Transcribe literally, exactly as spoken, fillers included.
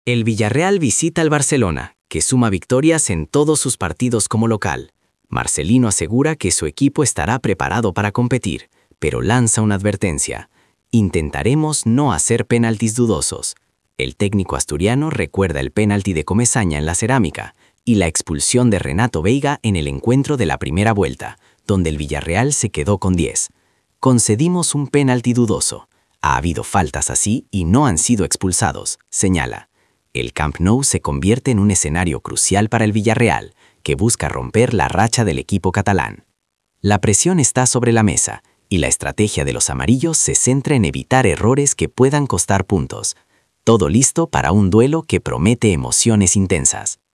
El Villarreal visita al Barcelona, que suma victorias en todos sus partidos como local. Marcelino asegura que su equipo estará preparado para competir, pero lanza una advertencia. Intentaremos no hacer penaltis dudosos. El técnico asturiano recuerda el penalti de Comesaña en la Cerámica y la expulsión de Renato Veiga en el encuentro de la primera vuelta, donde el Villarreal se quedó con diez. Concedimos un penalti dudoso. Ha habido faltas así y no han sido expulsados, señala. El Camp Nou se convierte en un escenario crucial para el Villarreal, que busca romper la racha del equipo catalán. La presión está sobre la mesa, y la estrategia de los amarillos se centra en evitar errores que puedan costar puntos. Todo listo para un duelo que promete emociones intensas.